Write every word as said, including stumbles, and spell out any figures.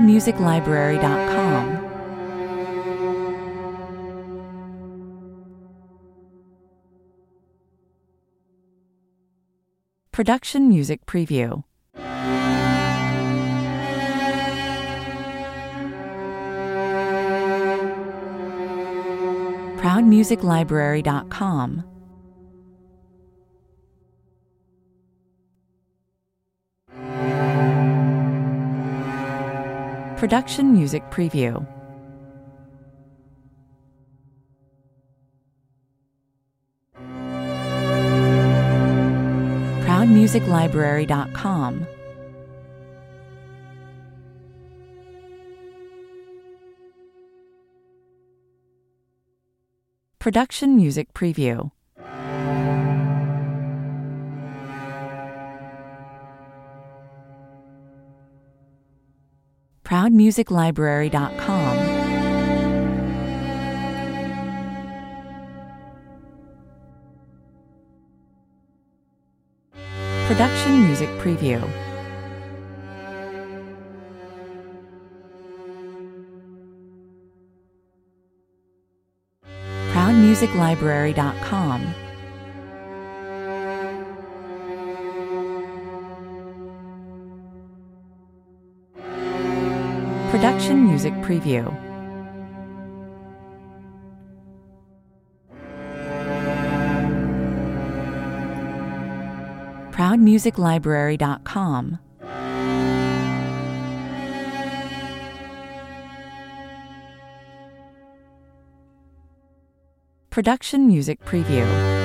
music library dot com. Production Music Preview. proud music library dot com. Production Music Preview. proud music library dot com. Production Music Preview. proud music library dot com. Production Music Preview. proud music library dot com. Production Music Preview. proud music library dot com. Production Music Preview.